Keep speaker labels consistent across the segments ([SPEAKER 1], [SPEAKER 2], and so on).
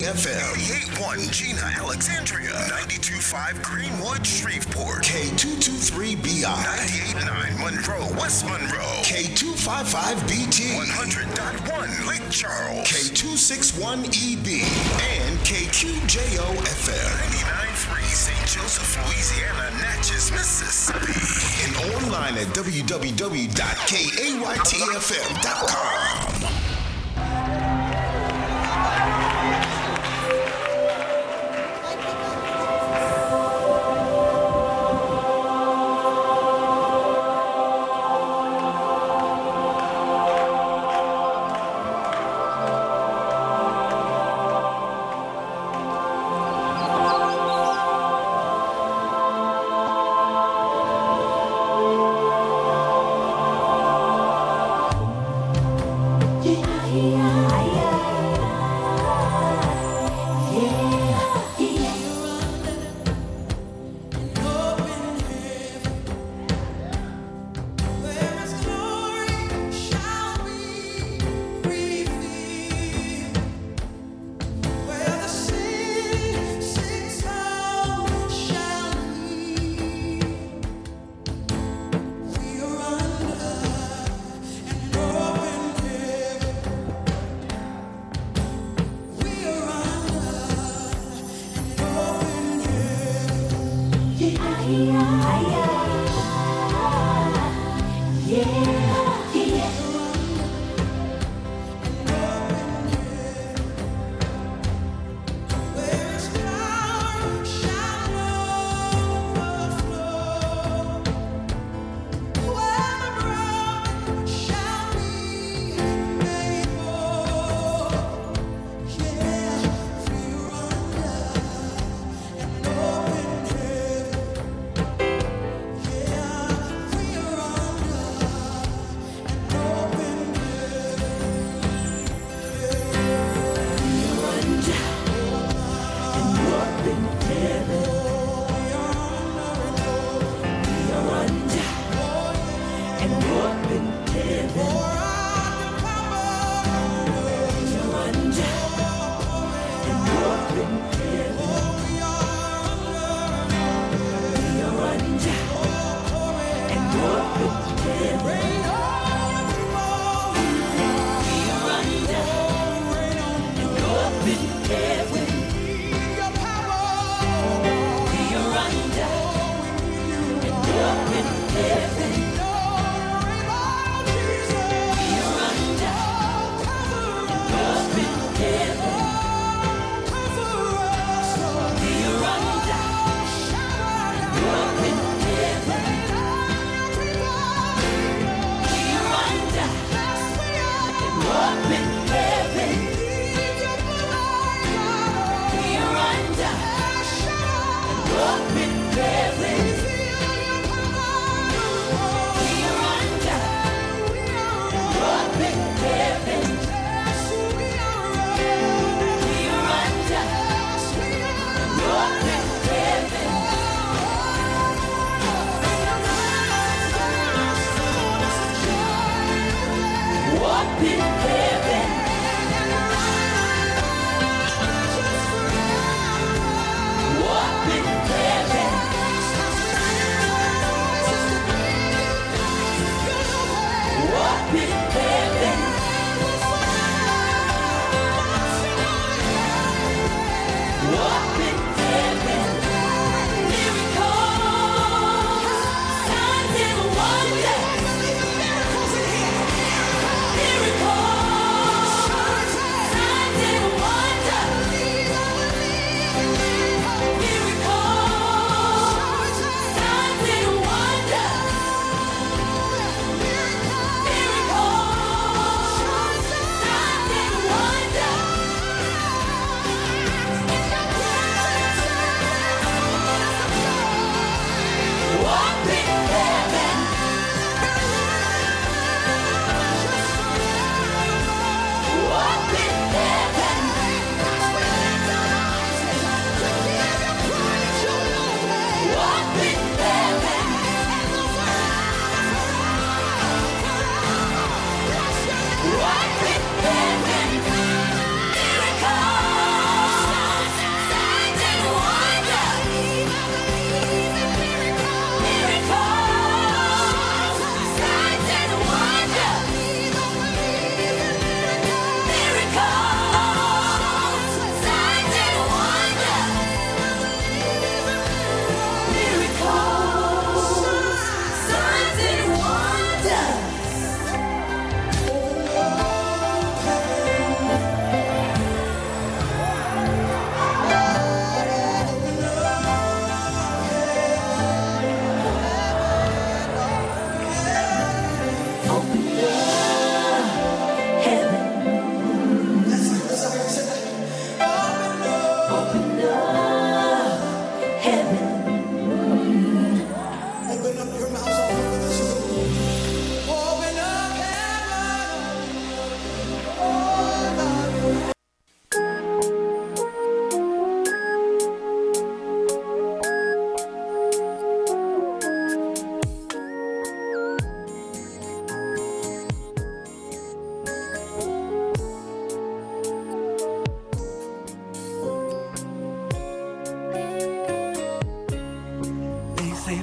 [SPEAKER 1] FM.
[SPEAKER 2] 88.1 Gina, Alexandria. 92.5 Greenwood, Shreveport.
[SPEAKER 1] K223BI.
[SPEAKER 2] 98.9 Monroe, West Monroe.
[SPEAKER 1] K255BT.
[SPEAKER 2] 100.1 Lake Charles.
[SPEAKER 1] K261EB. And KQJO FM.
[SPEAKER 2] 99.3 St. Joseph, Louisiana, Natchez, Mississippi.
[SPEAKER 1] And online at www.kaytfm.com.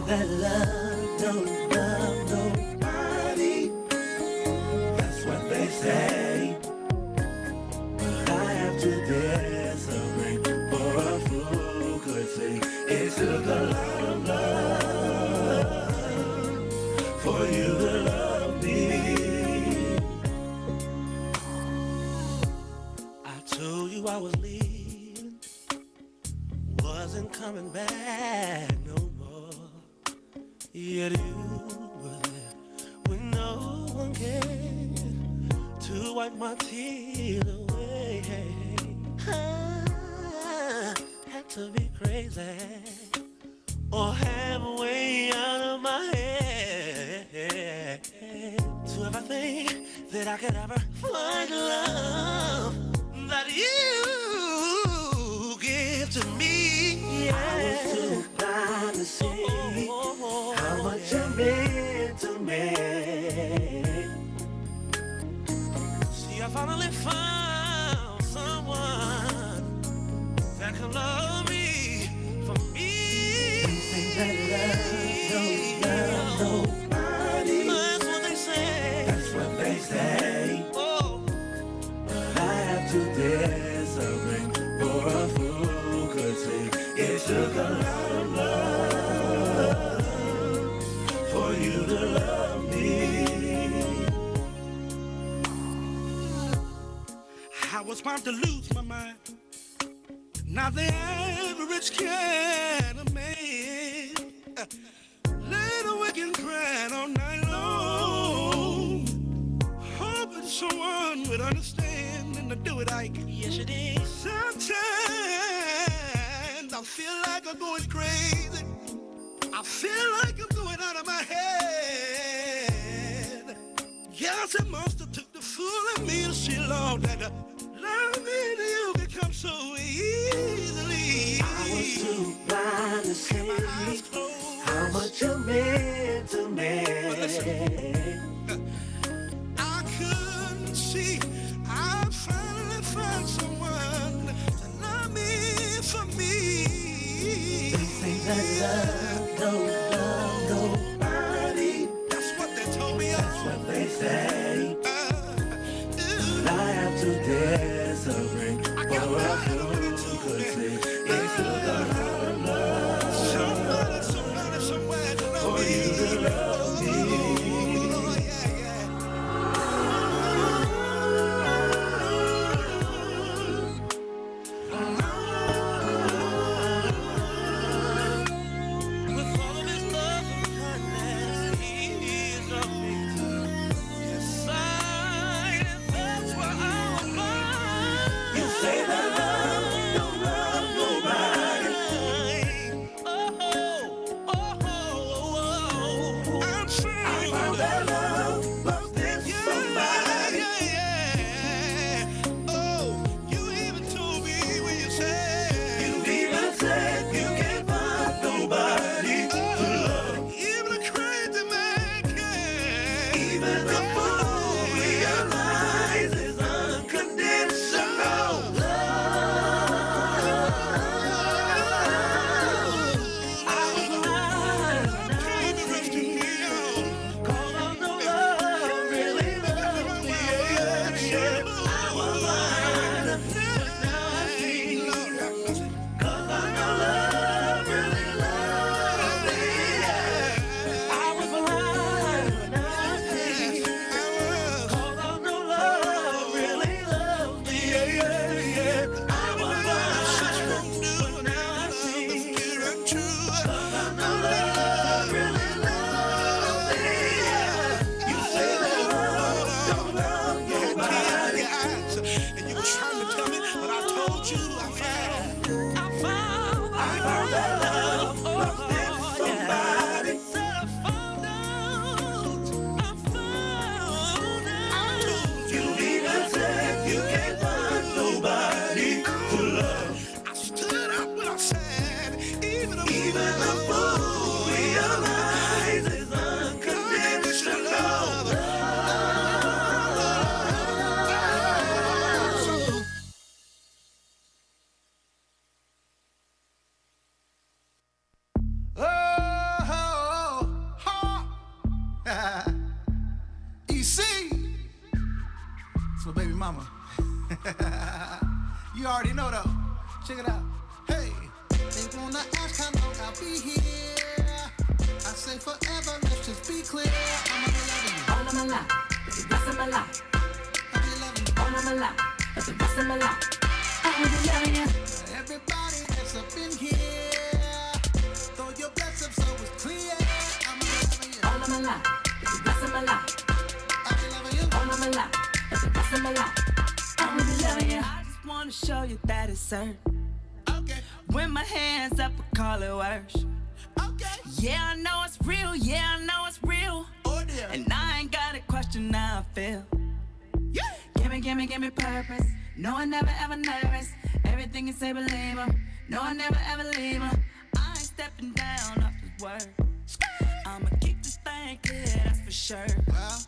[SPEAKER 3] that love don't love nobody. That's what they say. But I have to disagree. For a fool could say it took a lot of love for you to love me. I told you I was leaving, wasn't coming back no more. Yet you were there when no one came to wipe my tears away. I had to be crazy or have a way out of my head to ever think that I could ever find love that you give to me. I was too blind to see how much you meant to me. See, I finally found someone that can love me for me. They say that love don't love nobody. That's what they say. That's what they say. Oh, but I have to disagree. For a fool could say it took a lot of love for you to love me. I was about to lose my mind. Not the average kind of man. Laid awake and cried all night long, hoping someone would understand and to do it like yes you did. Sometimes I feel like I'm going crazy. I feel like I'm going out of my head. Yes, it must have took the fool in me to see, Lord, that loving you can come so easily. I was too blind to see how much you meant to me. I couldn't see. I finally found someone to love me for me. They say that love don't love nobody. That's what they told me. That's what they say. But I have to disagree. For a fool could say it took a lot of love. Somebody, somewhere to love for you to love me. Oh, yeah, yeah. You already know though. Check it out. Hey. They wanna ask how long I'll be here. I say forever, let's just be clear. I'm gonna be loving you
[SPEAKER 4] all of my life, for the rest of my life.
[SPEAKER 3] I'll be loving you
[SPEAKER 4] all of my life, for the rest of my life. I will be loving you.
[SPEAKER 3] Everybody that's up in here, throw your best up so it's clear. I'm gonna be loving you
[SPEAKER 4] all of my life, for the rest of my life.
[SPEAKER 3] I'll be loving you
[SPEAKER 4] all of my life, for the rest of my life. I will be loving you.
[SPEAKER 5] I just wanna show you that it's certain.
[SPEAKER 3] Okay.
[SPEAKER 5] When my hands up, I call it worse.
[SPEAKER 3] Okay.
[SPEAKER 5] Yeah, I know it's real. Yeah, I know it's real.
[SPEAKER 3] Oh dear.
[SPEAKER 5] And I ain't got a question how I feel.
[SPEAKER 3] Yeah.
[SPEAKER 5] Give me purpose. No, I never ever nervous. Everything you say, believe him. No, I never ever leave him. I ain't stepping down off his word. I'ma keep this thing clear, that's for sure.
[SPEAKER 3] Well,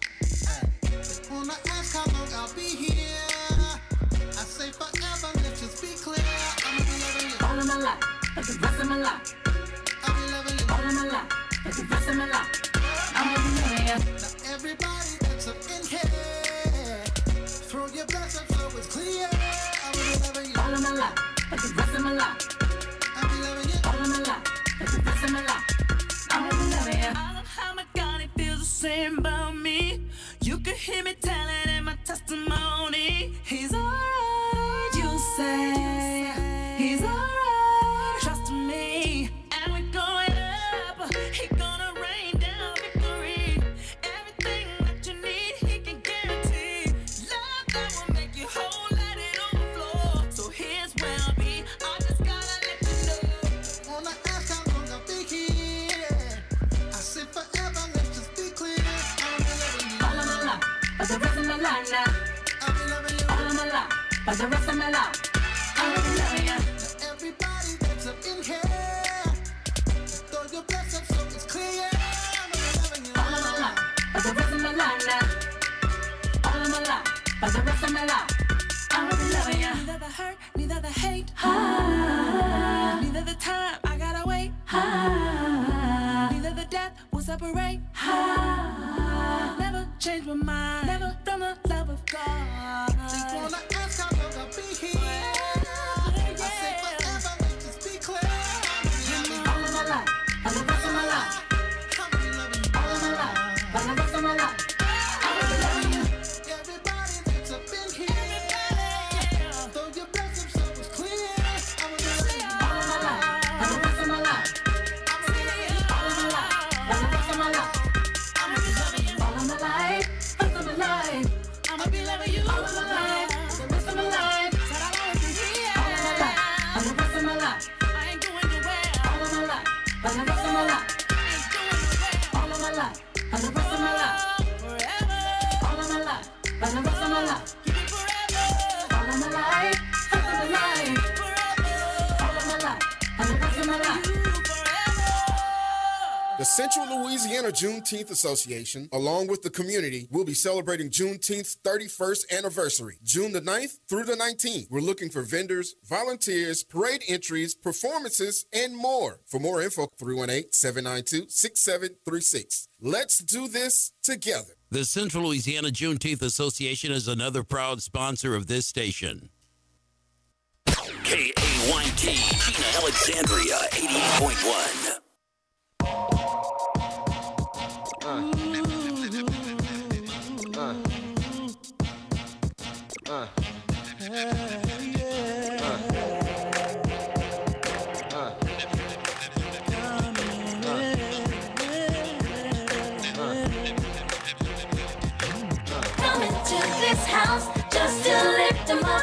[SPEAKER 3] they wanna ask how long I'll be here. I say forever, let's just be clear. I'ma be loving you
[SPEAKER 4] all of my life, for the rest of my life.
[SPEAKER 3] I'll be loving you
[SPEAKER 4] all of my life, for the rest of my life. I'ma be loving you.
[SPEAKER 3] Now everybody that's up in here, throw your best up so it's clear. I'll be loving you
[SPEAKER 4] all of my life, for the rest of my life.
[SPEAKER 3] I'll be loving you
[SPEAKER 4] all of my life, for the rest of my life. I'ma be loving you.
[SPEAKER 5] I love how my God, it feels the same about me. You can hear me telling in my testimony. He's alright, you say. He's alright, trust me. And we're going up. He gonna rain down victory. Everything that you need, he can guarantee. Love that will make you whole, let it overflow. So here's where I'll be. I just gotta let you know.
[SPEAKER 3] Wanna ask how long I'll be here. I say forever, let's just be clear. I'll be loving you
[SPEAKER 4] all of my life, for the rest of my life now.
[SPEAKER 3] I'll be loving you
[SPEAKER 4] all of my life, for the rest of my life. I will be loving you.
[SPEAKER 3] Now everybody that's up in here, throw your best up so it's clear. I'm loving you
[SPEAKER 4] all of my life, for the rest of my life now. All of my life, for the rest of my life. I will be loving you.
[SPEAKER 5] Neither the hurt, neither the hate. Neither the time I gotta wait. Neither the death will separate. Never change my mind. Never from the love of God.
[SPEAKER 3] They wanna ask how long I'll be here. I say forever, let's just be clear.
[SPEAKER 4] all of my life, for the rest of my life.
[SPEAKER 3] I'm gonna be loving you
[SPEAKER 4] all of my life, for the rest of my life. I will be loving you.
[SPEAKER 3] Everybody that's up in here, throw your best up so it's clear. I'm gonna be loving you
[SPEAKER 4] all of my life, for the rest of my life.
[SPEAKER 3] I'm gonna be loving you
[SPEAKER 4] all of my life, for the rest of my life.
[SPEAKER 3] I'm gonna be loving you
[SPEAKER 4] all of my life, rest of my life.
[SPEAKER 5] I'ma be loving you
[SPEAKER 4] all of my life, for the rest of my life.
[SPEAKER 5] Said I'll always be here.
[SPEAKER 4] All of my life, for the rest of my life.
[SPEAKER 5] I ain't going nowhere.
[SPEAKER 4] All of my life, for the rest of my life.
[SPEAKER 5] I ain't going nowhere.
[SPEAKER 4] All of my life, for the rest of my life.
[SPEAKER 5] Forever.
[SPEAKER 4] All of my life, for the rest of my life.
[SPEAKER 5] Keep it forever.
[SPEAKER 4] All of my life, rest of my life.
[SPEAKER 5] Forever.
[SPEAKER 4] All of my life, for the rest of my life.
[SPEAKER 5] You forever.
[SPEAKER 6] The Central Louisiana Juneteenth Association, along with the community, will be celebrating Juneteenth's 31st anniversary, June the 9th through the 19th. We're looking for vendors, volunteers, parade entries, performances, and more. For more info, 318-792-6736. Let's do this together.
[SPEAKER 7] The Central Louisiana Juneteenth Association is another proud sponsor of this station.
[SPEAKER 8] KAYT, Gina Alexandria, 88.1.
[SPEAKER 4] Coming to this house just to lift them up.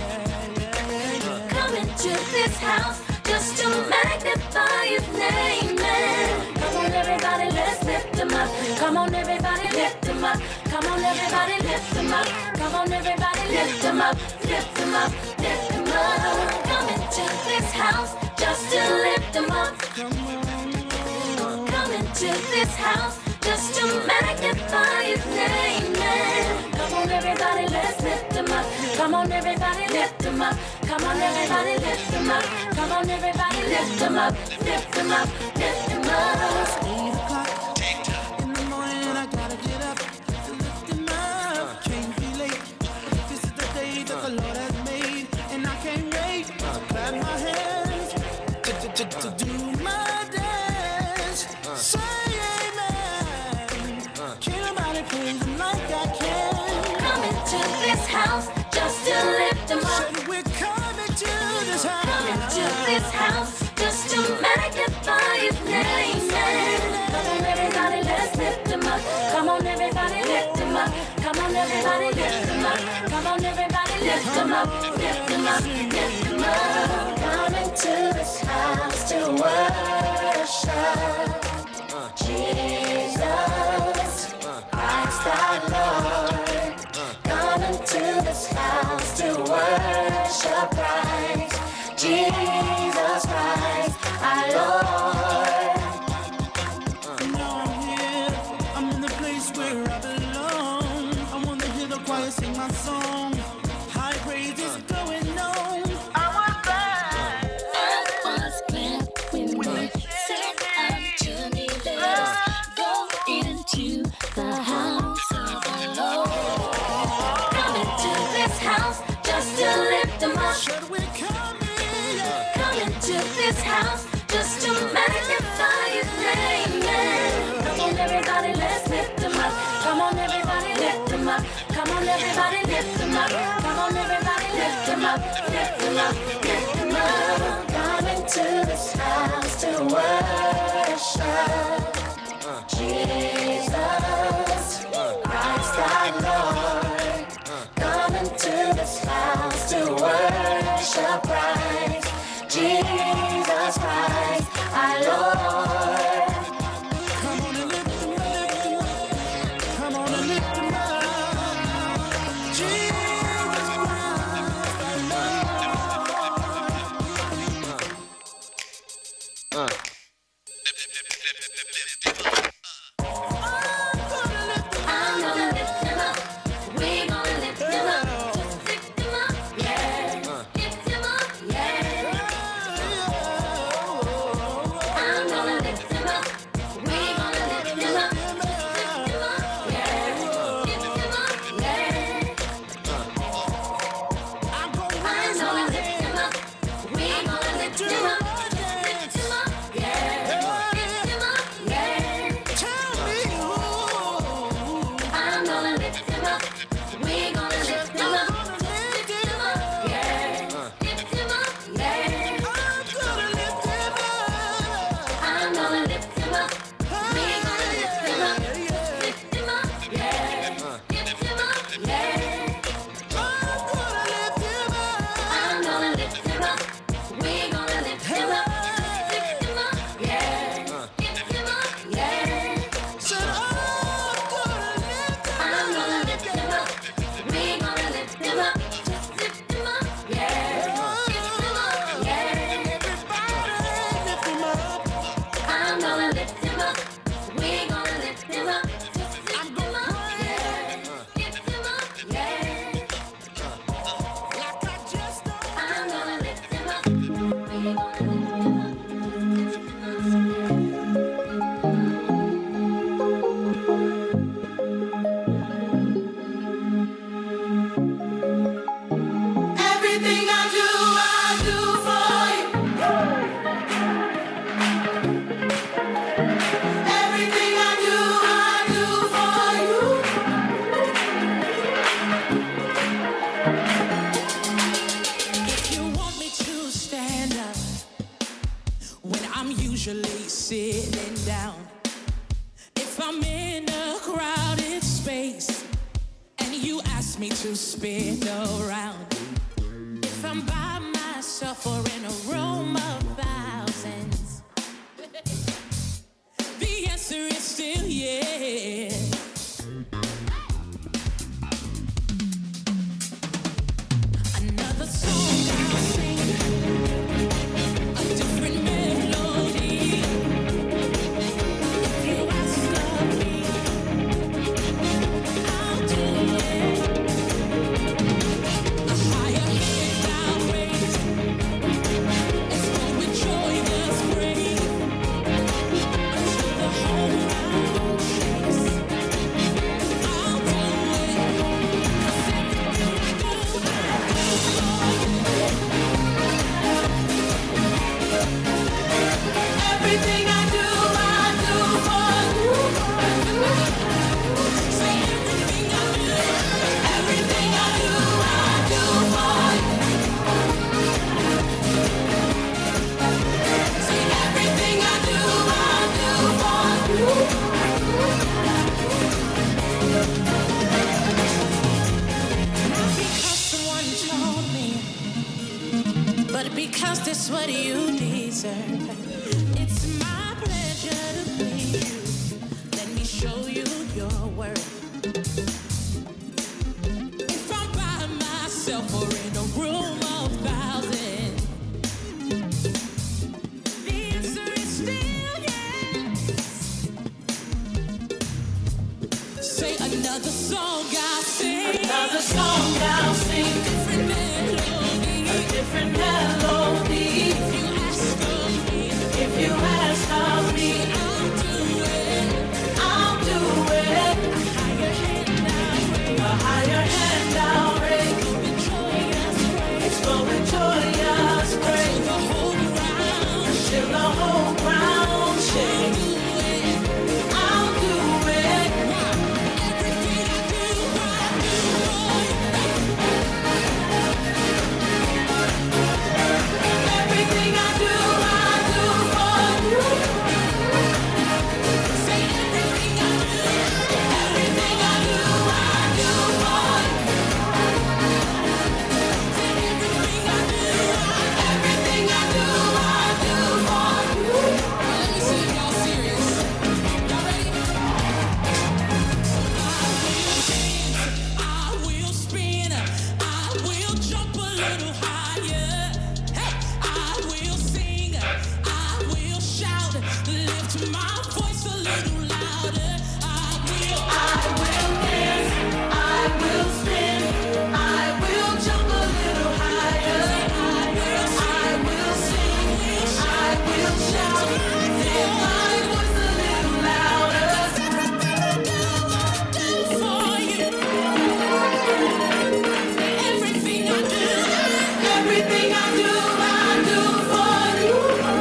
[SPEAKER 4] Coming to this house just to magnify his name, man. Come on, everybody, let's lift them up. Come on, everybody, lift them up. Come on, everybody, lift them up. Come on, everybody, lift them up. Lift them up, lift them up. Coming to this house just to lift them up. Coming to this house just to magnify his name, man. Come on, everybody, let's lift him up. Come on, everybody, lift him up. Come on, everybody, lift him up. Come on, everybody, lift him up. Lift him up, lift him up.
[SPEAKER 3] 8 o'clock in the morning, I gotta get up to lift him up. Can't be late. This is the day that the Lord has made, and I can't to do my dance. Say amen. Can't nobody praise him like I can.
[SPEAKER 4] Coming to this house just to lift him up.
[SPEAKER 3] Said we're coming to this house.
[SPEAKER 4] Coming to this house just to magnify his name. Come on everybody, let's lift him up. Come on everybody, lift him up. Come on everybody, lift him up. Come on everybody, lift him up. Lift him up, lift him up. Coming to this house to worship Jesus Christ our Lord. Coming to this house to worship Christ Jesus Christ our Lord.
[SPEAKER 3] Now I'm here, I'm in the place where I belong. I wanna hear the choir sing my song. High praise is going on.
[SPEAKER 4] I was glad when they said unto me, let us go into the house of the Lord. Coming to this house just to lift him up.
[SPEAKER 3] Should we come in?
[SPEAKER 4] Coming to this house just to magnify his name. Come on everybody, let's lift him up. Come on everybody, lift him up. Come on everybody, lift him up. Come on everybody, lift him up. Lift him up, lift him up. Coming to this house to worship Jesus Christ our Lord. Coming to this house to worship Christ Jesus Christ our Lord.
[SPEAKER 3] Come on and lift him up. Come on and lift him up. Jesus Christ, our Lord.
[SPEAKER 4] I'm gonna lift him up. We gonna lift him up. Just lift him up, yeah. Lift him up, yeah. I'm gonna lift him up. We gonna lift him up. Just lift him up, yeah. Lift him up, yeah. I'm gonna lift him up. We gonna lift him up. Just lift him up, yeah. Lift him up, yeah.
[SPEAKER 3] Tell me who.
[SPEAKER 4] I'm gonna lift him up. We gonna lift him up. Just lift him up, yeah. Lift him up, yeah.
[SPEAKER 3] I'm gonna lift him up.
[SPEAKER 4] I'm gonna lift him up. We gonna lift him up. Just lift him up, yeah. Lift him up, yeah. I'm gonna lift him up. We gonna lift him up. Just lift him up, yeah. Lift him up, yeah. I'm gonna lift him up. We gonna lift him up. Just lift him up, yeah. Lift him up, yeah. I'm gonna lift him up. We gonna lift him up. Just lift him up, yeah. Lift him up, yeah. I'm gonna lift him up. We gonna lift him up.
[SPEAKER 5] Everything I do for you. Everything I do for you.
[SPEAKER 3] If you want me to stand up when I'm usually sitting down, if I'm in a crowded space and you ask me to spin around, if I'm by myself or in a room of thousands, the answer is still yes. Another song I'll sing, a different melody. If you ask of me, I'll do it. A higher hand I'll raise. Let's go with
[SPEAKER 5] what you deserve. It's my pleasure to please you. Let me show you your worth. If I'm by myself or in a room of thousands, the answer is still yes. Say another song I'll sing. Another song I'll sing. Different melody. A different melody. If you ask of me, I'll do it. I'll do it. A higher hand I'll raise. It's going joyous praise. Till the whole ground shakes. I'll do it. Everything I do, I do for you. Say everything I do, everything I do, I do for you. Say everything I do, everything I do, I do for you. Let me see if y'all serious. Y'all ready? I will spin, I will jump a little higher. Hey, I will sing, I will shout, lift my voice a little louder. I will dance, I will spin, I will jump a little higher. I will sing, I will shout, lift my voice a little louder. For you, everything I do, everything I do, I do for you.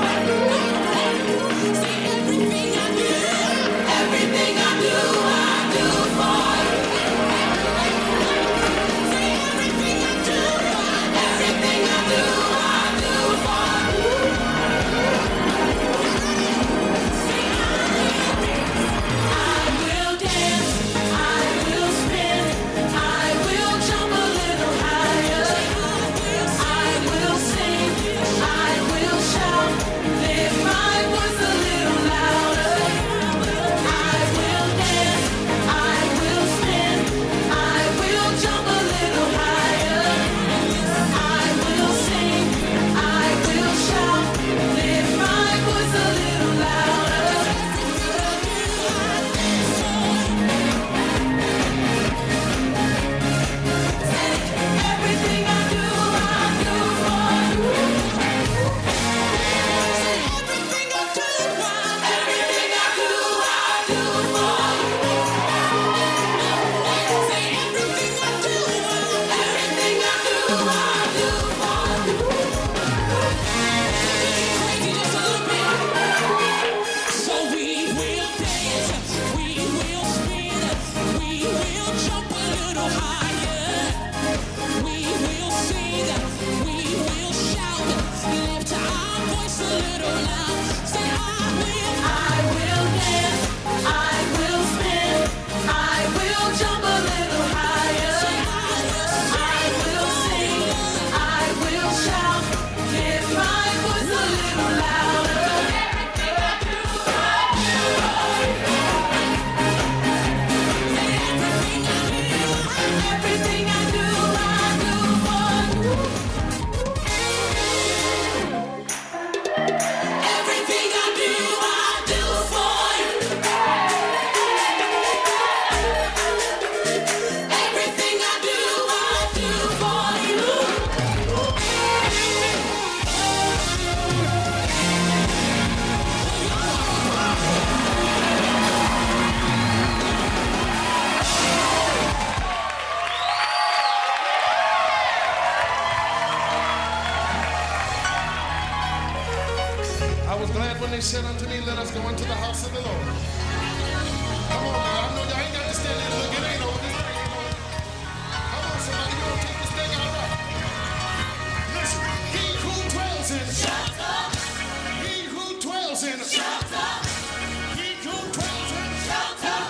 [SPEAKER 5] Say everything I do, everything I do, I do for you. Say everything I do, everything I do, I do for you. Say I will dance, I will spin, I will jump a little higher. I will sing, I will shout, lift my voice a little louder. I will dance, I will spin, I will jump a little higher. I will sing, I will shout, lift my voice a little louder. Everything I do for you. Everything I do, everything I do for you. Say everything I do, everything I do for you. Crazy just a little bit. So we will dance, we will spin, we will jump a little higher. We will sing, we will shout, lift our voice a little loud. Say I will dance, I will spin, I will jump a little higher. I will sing, I will shout, lift my voice a little louder. Everything I do for you. Everything I do for you. Everything I do for you.
[SPEAKER 6] I was glad when they said unto me, let us go into the house of the Lord. Come on, now. I know y'all ain't got to stand there and look. It ain't over. This thing ain't over. Come on, somebody. You gonna take this thing all right. Listen, he who dwells in shut up. He who dwells in shut up. He who dwells in shut up.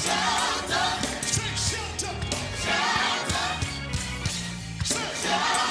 [SPEAKER 6] Say, shut up. Say, shut up.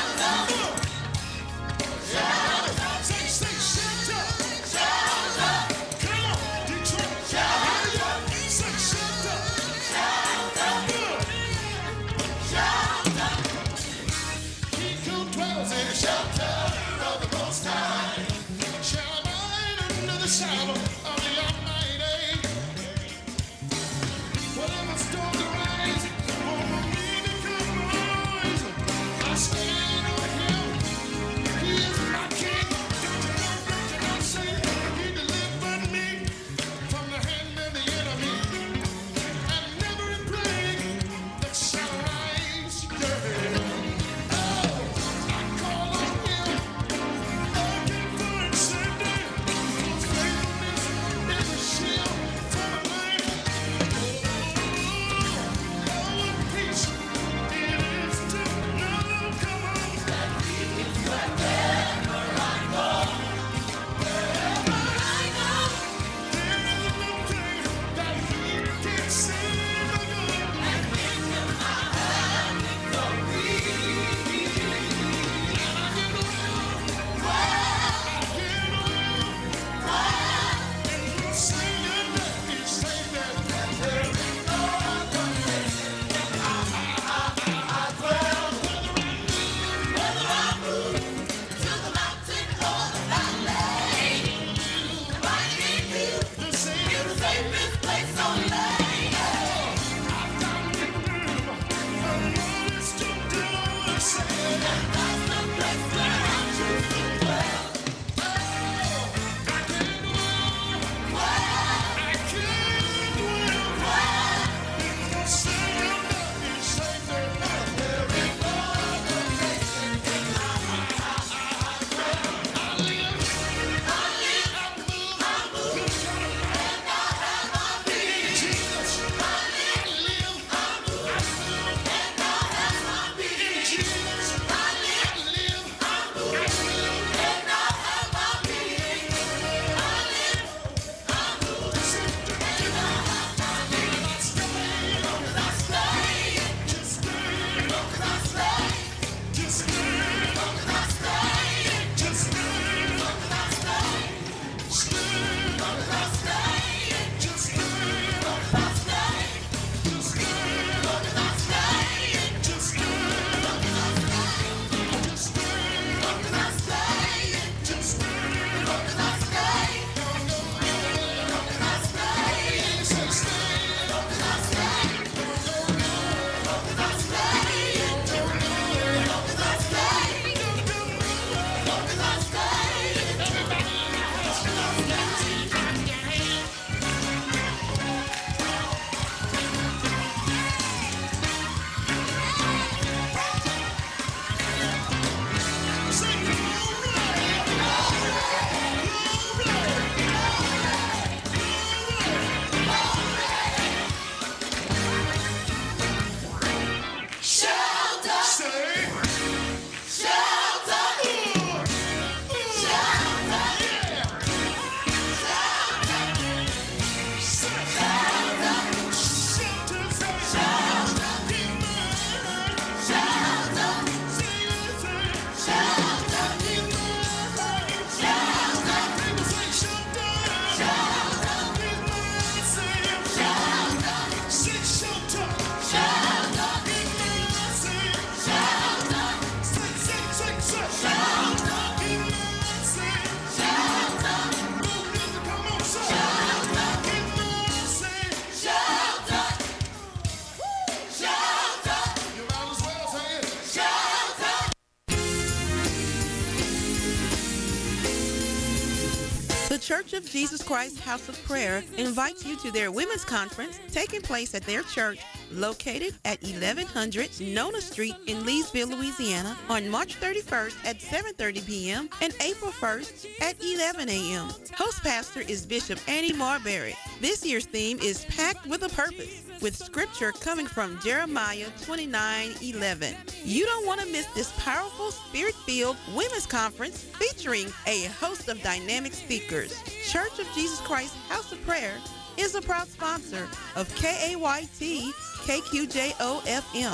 [SPEAKER 9] Church of Jesus Christ House of Prayer invites you to their women's conference taking place at their church located at 1100 Nona Street in Leesville, Louisiana on March 31st at 7:30 p.m. and April 1st at 11 a.m. Host pastor is Bishop Annie Marbury. This year's theme is Packed with a Purpose, with scripture coming from Jeremiah 29:11. You don't want to miss this powerful, spirit-filled women's conference featuring a host of dynamic speakers. Church of Jesus Christ House of Prayer is a proud sponsor of KAYT KQJO FM.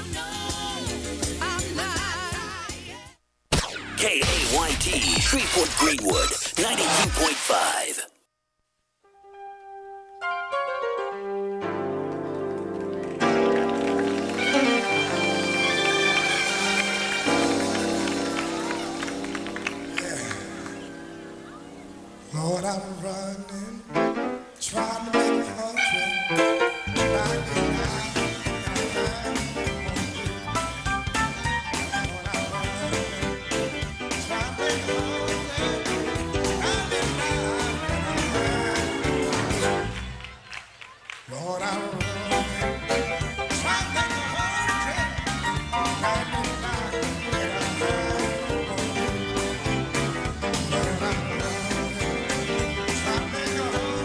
[SPEAKER 8] KAYT, Shreveport Greenwood, 92.5.
[SPEAKER 10] Lord, I'm running, trying to make 100. Lord, I'm running, trying to make 100.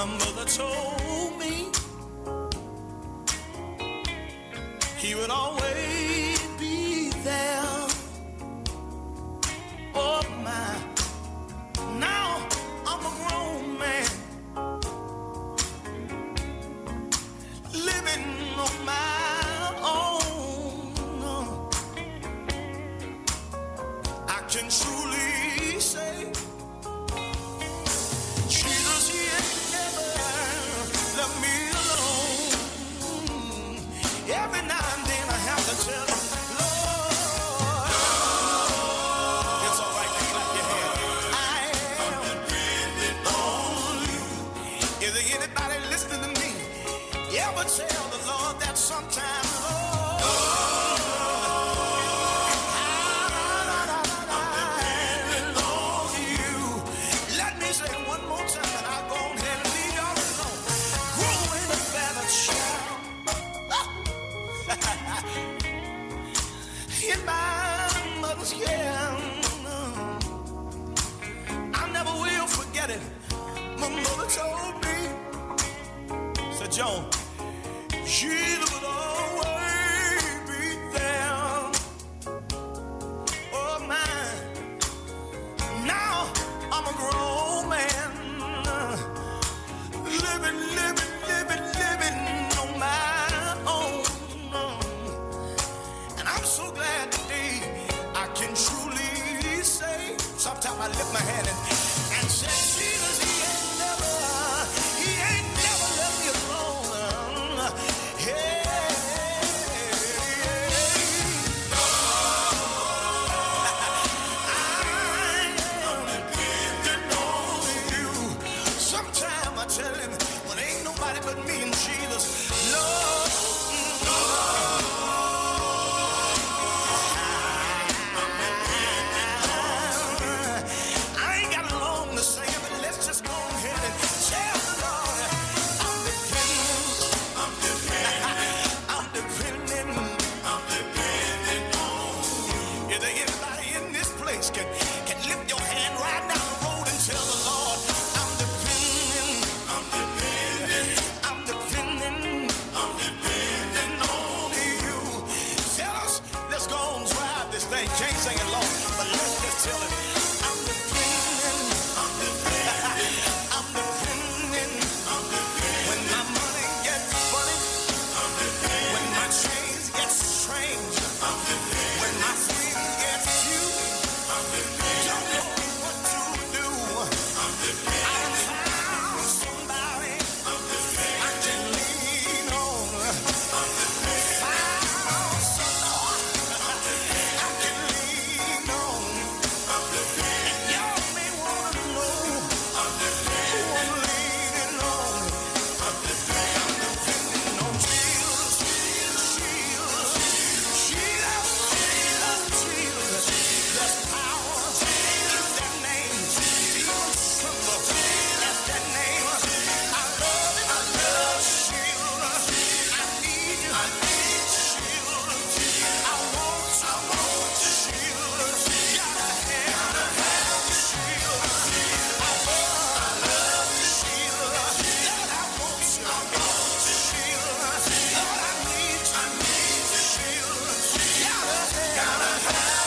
[SPEAKER 3] My mother told me he would always be there. Oh my, now I'm a grown man, living on my own. I can truly say Jesus, he ain't never left me alone. Every now and then I have to tell him, Lord, it's all right to clap your hands. I am depending on you. Is there anybody listening to me? You ever tell the Lord that sometimes, Lord, in my mother's care. I never will forget it. My mother told me, said, Joan, Jesus would always be there. Oh man, now I'm a grown man, living on my own. And I'm so glad today I can truly say, sometimes I lift my hand and say, Jesus, he ain't never left me alone. Hey. I'm depending on you. Sometimes I tell him, well, ain't nobody but me and Jesus. Lord, I ain't got long to say it, but let's just go ahead and tell the Lord, I'm depending on you. Is there anybody in this place can lift your hand right down the road and tell the Lord, I'm depending on you. Tell us, let's go and drive this thing. Can't sing it long, but let's just tell it. I'm depending. When my money gets funny, when my chains get strange, when my friends get few, don't know what to do. I found somebody I can lean on. Found somebody I can lean on. And y'all may wanna know who I'm leaning on. I'm depending on Jesus. There's power in that name. Demons tremble at that name. I love Jesus. I need you. Jesus. I want Jesus. Gotta have Jesus. I love Jesus. Lord, I want you. Jesus. Lord, I need Jesus. Gotta have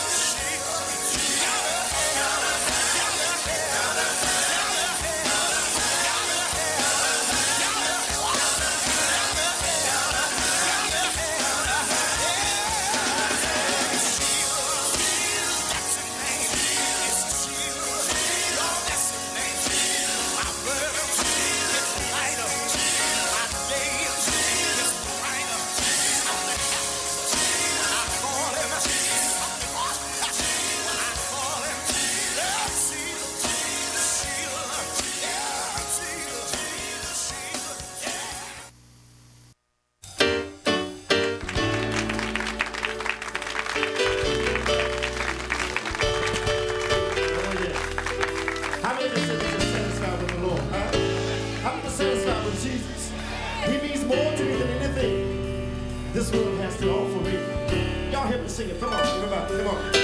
[SPEAKER 11] this world has to offer me. Y'all help me sing it. Come on, everybody, come on.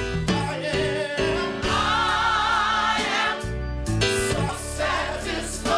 [SPEAKER 11] I am so satisfied.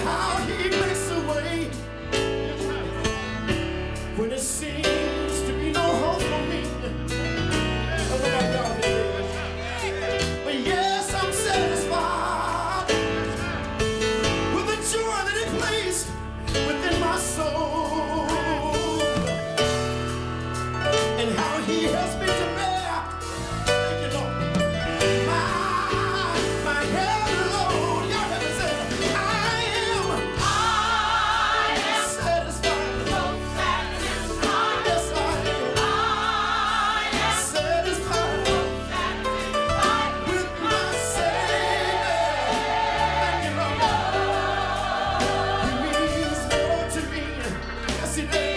[SPEAKER 11] how he makes a way when it seems to be no hope for me. But yes, I'm satisfied with the joy that he placed within my soul, and how he helps me to bear, thank you, Lord, my heavy load. Y'all hear me say, I am satisfied. Yes, I am satisfied with my Savior. Thank you, Lord. He means more to me. Yes, he does.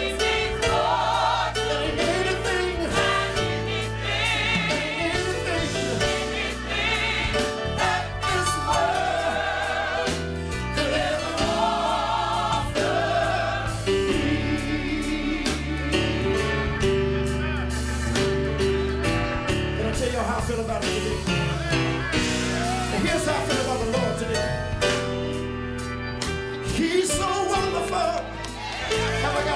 [SPEAKER 11] How I feel about it today. And here's how I feel about the Lord today. He's so wonderful. Have I got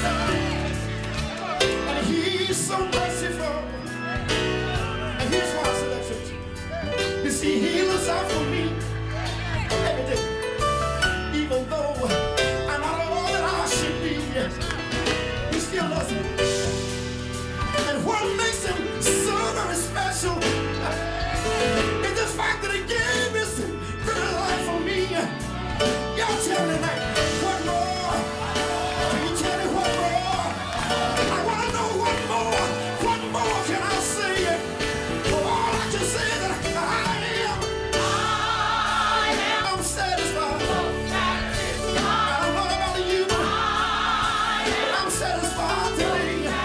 [SPEAKER 11] it? And he's so merciful. And here's why I say that, church. You see, he looks out for me every day. Even though I'm not all that I should be, he still loves me. And what makes him so very special is the fact that he gave his very life for me. Y'all tell me tonight, what more? Can you tell me what more? I want to know what more. What more can I say? Well, all I can say is that I'm satisfied. I don't know about you, but I'm satisfied today.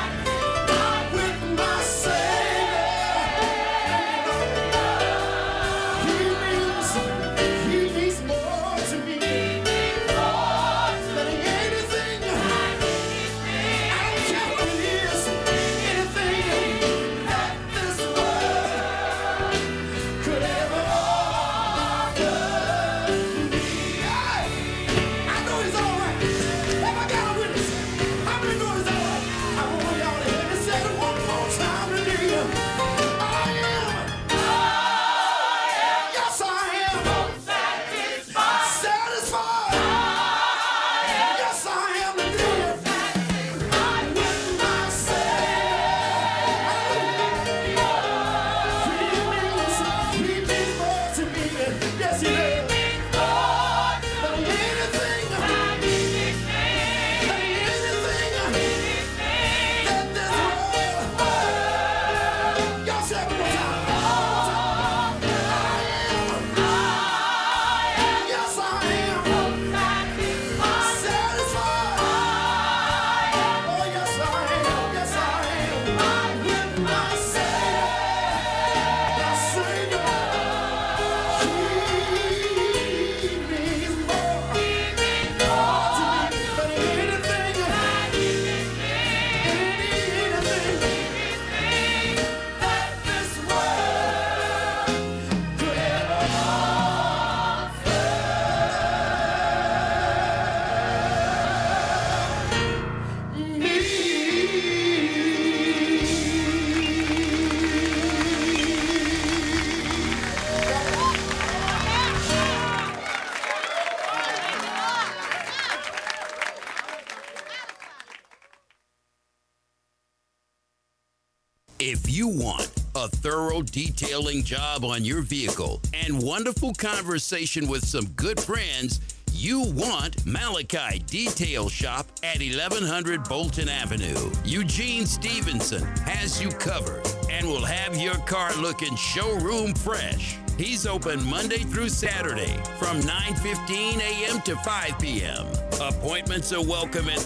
[SPEAKER 7] If you want a thorough detailing job on your vehicle and wonderful conversation with some good friends, you want Malachi Detail Shop at 1100 Bolton Avenue. Eugene Stevenson has you covered and will have your car looking showroom fresh. He's open Monday through Saturday from 9:15 a.m. to 5 p.m. Appointments are welcome at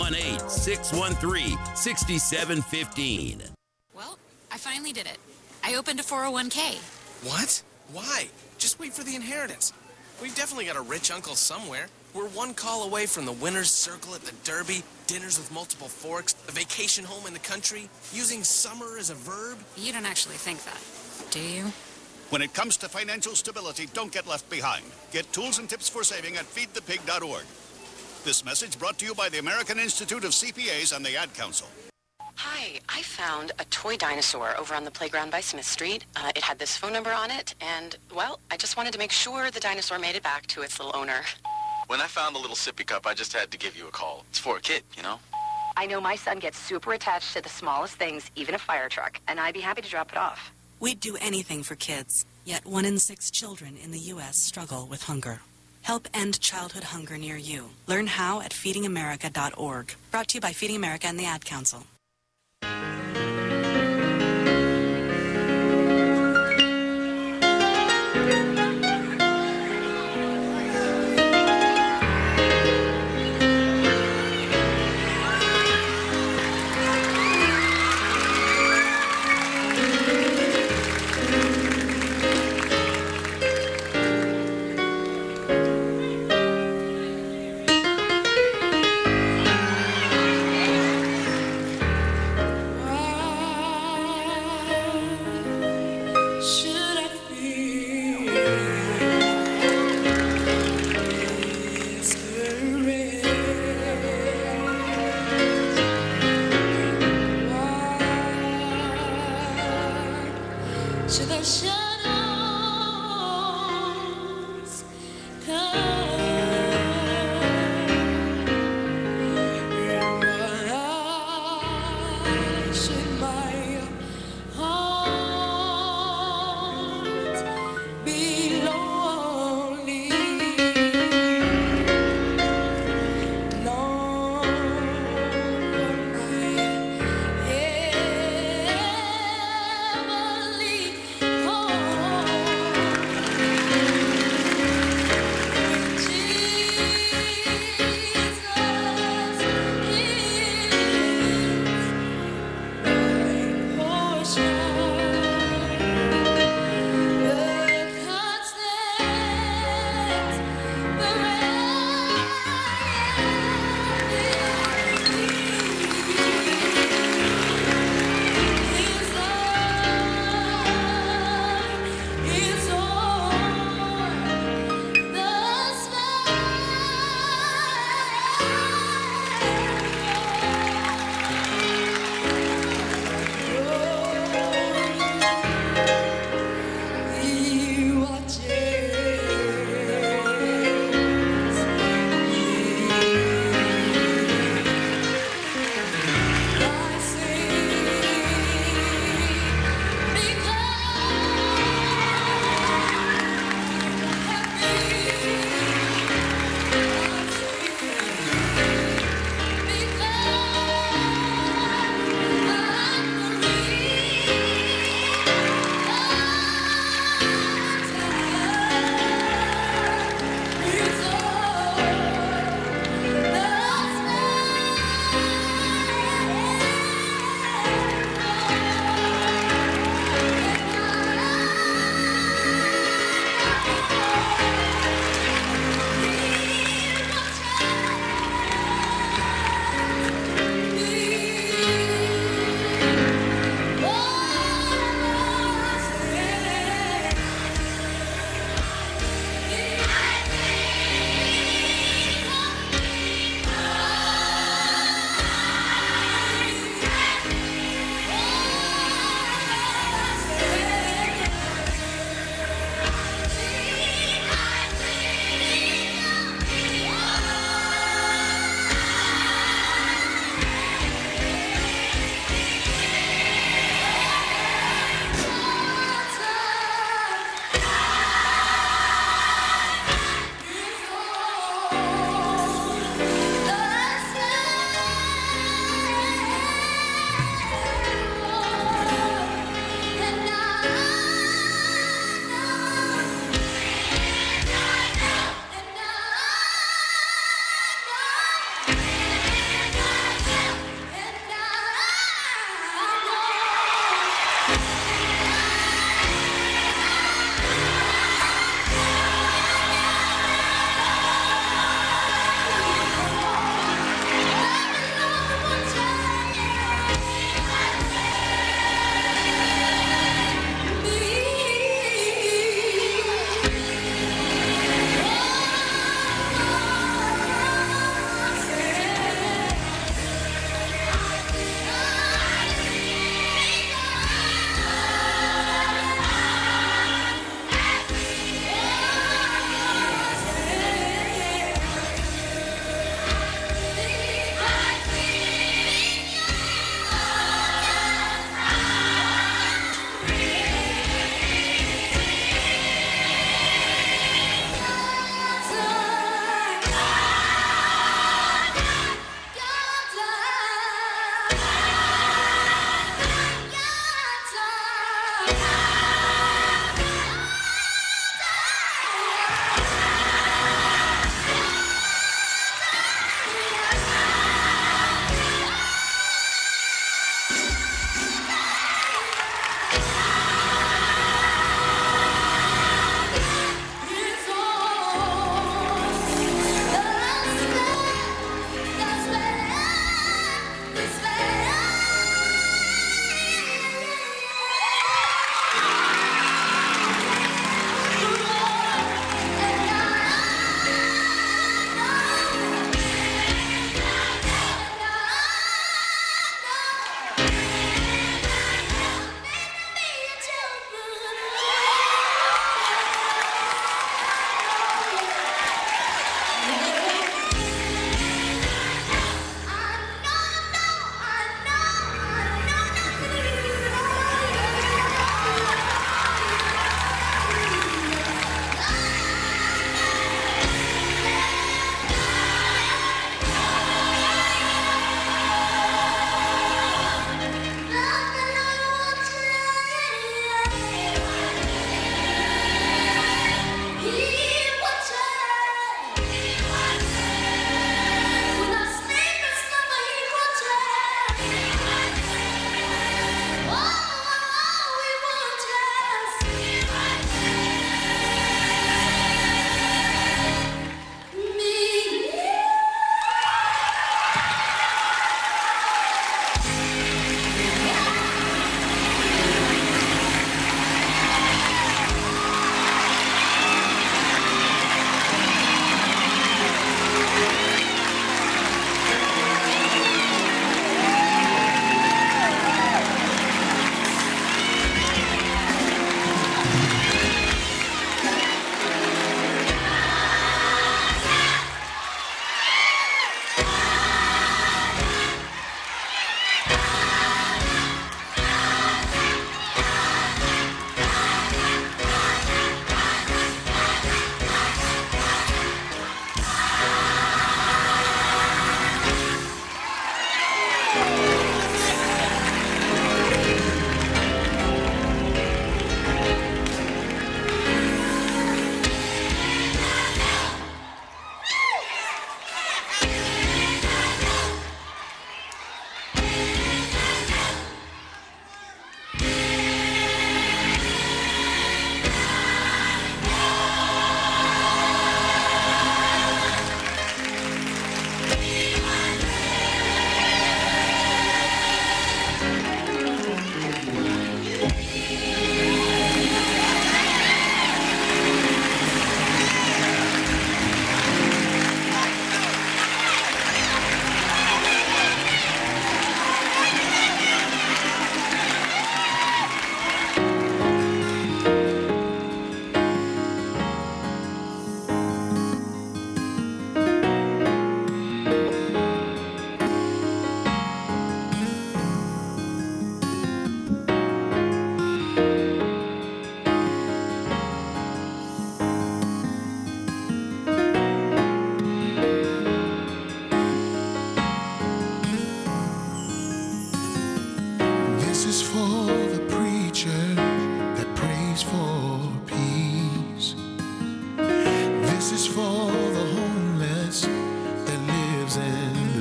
[SPEAKER 7] 318-613-6715.
[SPEAKER 12] Well, I finally did it. I opened a 401k.
[SPEAKER 13] What? Why? Just wait for the inheritance. We've definitely got a rich uncle somewhere. We're one call away from the winner's circle at the Derby, dinners with multiple forks, a vacation home in the country, using summer as a verb.
[SPEAKER 12] You don't actually think that, do you?
[SPEAKER 14] When it comes to financial stability, don't get left behind. Get tools and tips for saving at feedthepig.org. This message brought to you by the American Institute of CPAs and the Ad Council.
[SPEAKER 15] Hi, I found a toy dinosaur over on the playground by Smith Street. It had this phone number on it, and, well, I just wanted to make sure the dinosaur made it back to its little owner.
[SPEAKER 16] When I found the little sippy cup, I just had to give you a call. It's for a kid, you know?
[SPEAKER 15] I know my son gets super attached to the smallest things, even a fire truck, and I'd be happy to drop it off.
[SPEAKER 17] We'd do anything for kids, yet 1 in 6 children in the U.S. struggle with hunger. Help end childhood hunger near you. Learn how at feedingamerica.org. Brought to you by Feeding America and the Ad Council.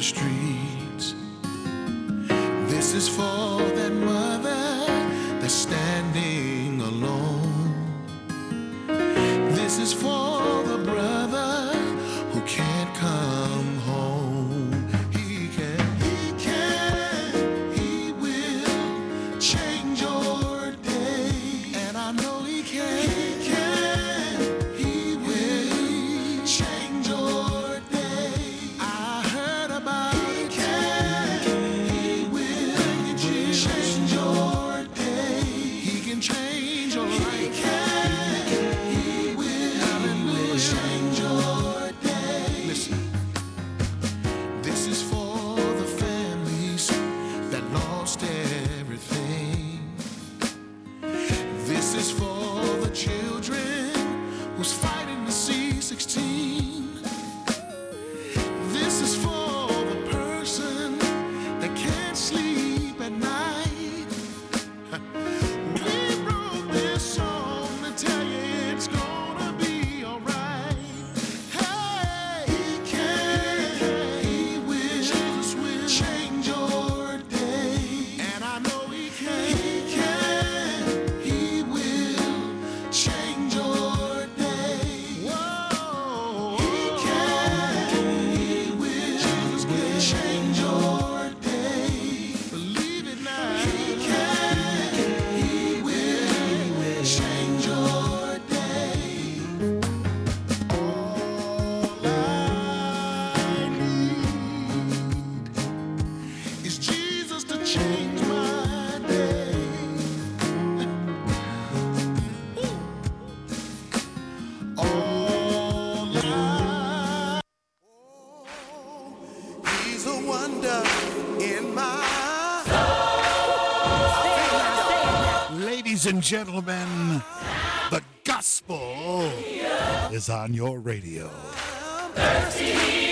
[SPEAKER 18] the streets. This is for that mother that's standing alone. This is for the brother who can't come home. He will change your day. And I know he can. He will change your day. I heard about it. He will change your day. He can change your life. He will change your day. Listen, this is for the families that lost everything. This is for the children who's fighting the C-16. This is for the person that can't sleep at night. We wrote this song to tell you it's gonna be alright. Hey, he will, Jesus will change your day. And I know he can. He will change your day. Whoa, he will, Jesus will change your day. Believe it now. He will change your day. All I need is Jesus to change my day. All I He's a wonder in my
[SPEAKER 19] Ladies and gentlemen, the gospel is on your radio.
[SPEAKER 18] thirsty.